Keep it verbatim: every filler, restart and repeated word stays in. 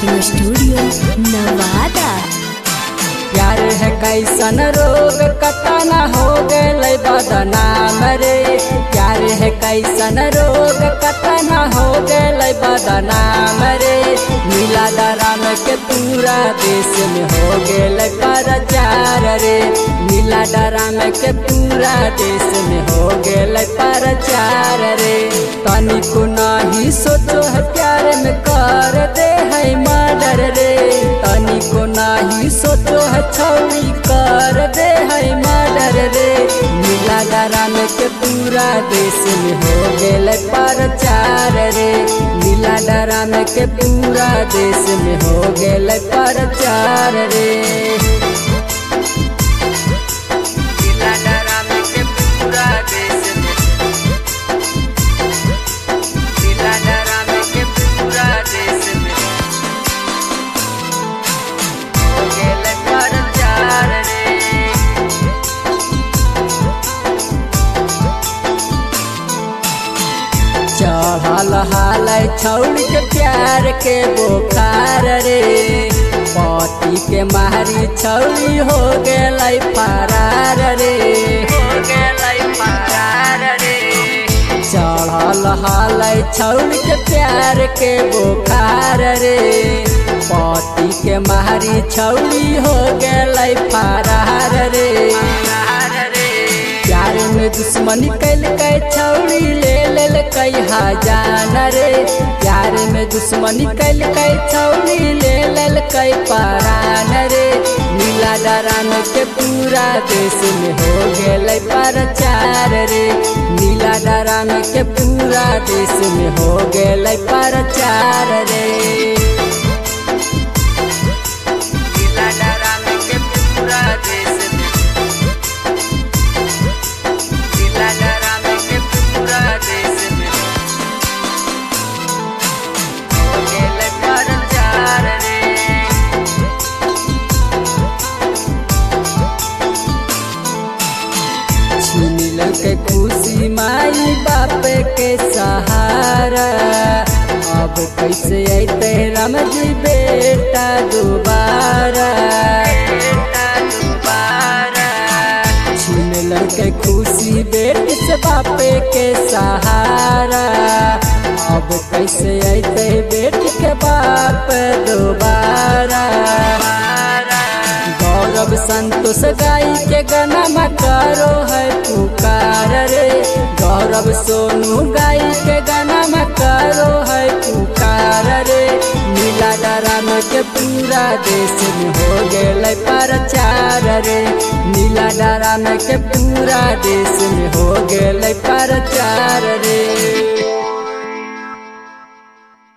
Recording studio Nawada. प्यार है कैसन रोग कतना हो गए बदनाम रे। प्यार है कैसन रोग कतना हो गए बदनाम रे। नीला डराम के पूरा देश में हो गए प्रचार रे। नीला डराम के पूरा देश में हो गए प्रचार रे। तनिको नहीं सोचो है प्यार में कर दे है मर्डर रे। तनिको नहीं सोचो है छौरी कर दे है मर्डर रे। नीला डराम के पूरा देश में हो गए प्रचार रे। नीला डराम के पूरा देश में हो गए प्रचार रे। नीला डराम के पूरा देश में, नीला डराम के पूरा देश में हो गए प्रचार रे। चढ़ल हाल छौड़ के प्यार के बोखार रे। पति के मारी छौड़ी हो गए फरार रे। हो गए फरार रे। चढ़ल हाल छौड़ के प्यार के बोखार रे। पति के मारी छौड़ी हो गए फरार रे। प्यार में दुश्मनी कैल कई छौड़ी ले ले कई हजान रे। प्यार में दुश्मनी कैल कई छौड़ी ले ले कई परान रे। नीला डराम के पूरा देश में हो गए प्रचार रे। नीला डराम के पूरा देश में हो गए प्रचार रे। नीला डराम के पूरा देश में, नीला डराम के पूरा देश में हो गए प्रचार रे। छीन के खुशी माई बाप के सहारा। अब कैसे अते राम जी बेटा दोबारा। छीन के खुशी बेट से बाप के सहारा। अब कैसे अते बेट के बाप दोबारा। गौरव संतोष गाई के गाना में करो है पुकार रे। गौरव सोनू गाई के गाना में करो है पुकार रे। नीला डराम के पूरा देश में हो गए प्रचार रे। नीला डराम के पूरा देश में हो गए प्रचार रे।